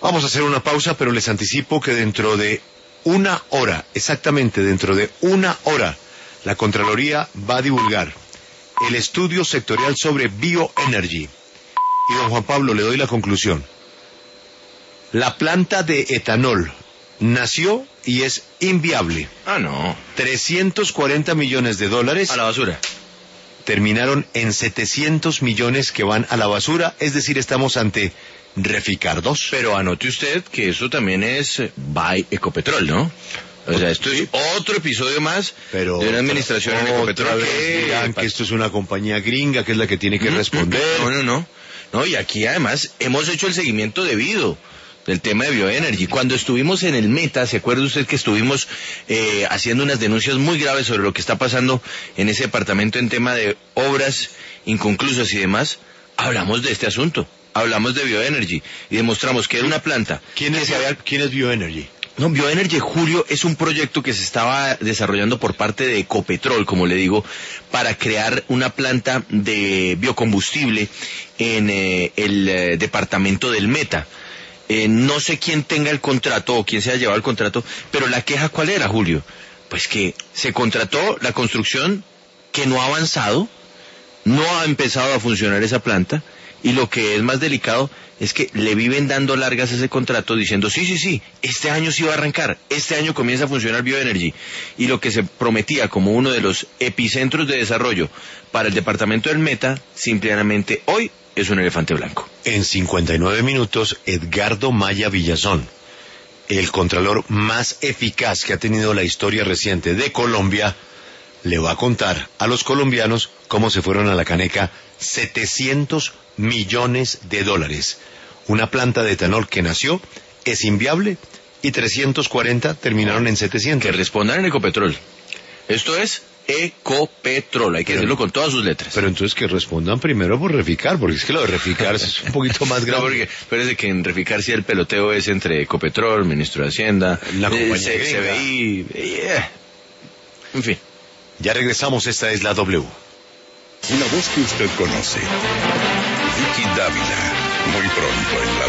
Vamos a hacer una pausa, pero les anticipo que dentro de una hora, exactamente dentro de una hora, la Contraloría va a divulgar el estudio sectorial sobre bioenergy. Y don Juan Pablo, le doy la conclusión. La planta de etanol nació y es inviable. Ah, no. 340 millones de dólares. A la basura. Terminaron en 700 millones que van a la basura, es decir, estamos ante Reficar 2. Pero anote usted que eso también es by Ecopetrol, ¿no? O sea, esto es otro episodio más de una administración en Ecopetrol que esto es una compañía gringa que es la que tiene que responder. No, y aquí además hemos hecho el seguimiento debido del tema de bioenergy. Cuando estuvimos en el Meta, ¿se acuerda usted que estuvimos haciendo unas denuncias muy graves sobre lo que está pasando en ese departamento en tema de obras inconclusas y demás? Hablamos de este asunto, hablamos de bioenergy y demostramos que era una planta. ¿Quién es bioenergy? No, Bioenergy, Julio, es un proyecto que se estaba desarrollando por parte de Ecopetrol, como le digo, para crear una planta de biocombustible en el departamento del Meta. No sé quién tenga el contrato o quién se haya llevado el contrato, pero la queja, ¿cuál era, Julio? Pues que se contrató la construcción que no ha avanzado, no ha empezado a funcionar esa planta, y lo que es más delicado es que le viven dando largas a ese contrato diciendo, sí, este año sí va a arrancar, este año comienza a funcionar Bioenergy, y lo que se prometía como uno de los epicentros de desarrollo para el departamento del Meta, simplemente hoy es un elefante blanco. En 59 minutos, Edgardo Maya Villazón, el contralor más eficaz que ha tenido la historia reciente de Colombia, le va a contar a los colombianos cómo se fueron a la caneca 700 millones de dólares. Una planta de etanol que nació, es inviable, y 340 terminaron en 700. Que respondan en Ecopetrol. Esto es Ecopetrol, hay que decirlo con todas sus letras. Pero entonces que respondan primero por Reficar, porque es que lo de Reficar es un poquito más grave. No, porque parece que en Reficar sí el peloteo es entre Ecopetrol, Ministro de Hacienda, la compañía CBI, en fin. Ya regresamos, esta es la W. Una voz que usted conoce. Vicky Dávila, muy pronto en la